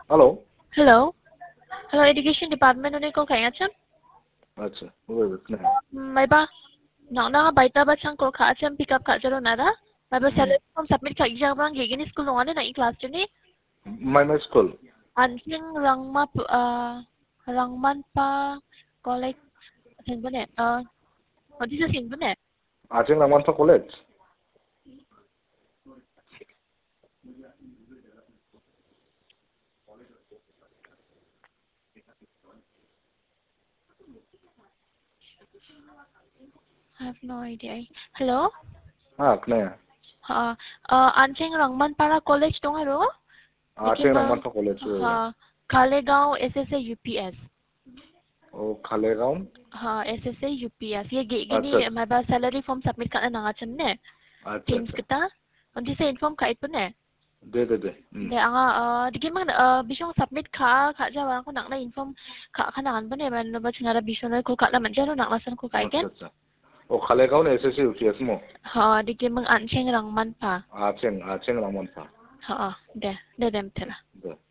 Hello. Hello. Hello, Education Department unik ko kaya cham. अच्छा wait नहीं May ba? Na baita ba chang ko ka cham pick up ka jaro nara? May ba salary form submit ka exam rang gigini school ngone na class ni? my school Anjing rangman pa college thing ba ne? What is the thing ba ne? Ajeng Ramantha College. I have no idea. Hello? हाँ कने Anjing rangman para college dong aro? Ajeng Ramantha College Kalegaon SSA UPS. ओ खालेगांव हाँ SSA UPS ये gini अच्छा may ba salary form submit ka na nga cham ne अच्छा teams अच्छा kita undi sa inform ka ito ne दे de anga digi mang bisong submit ka jawa ko nak na inform ka na ba ne man ba chingara bisong ko ka na man jaro nak lasan ko ka अच्छा igen अच्छा ओ खालेगांव ने SSC UPS मो ha digi mang ancheng rangman pa Ajeng Ramantha ha de dem tela दे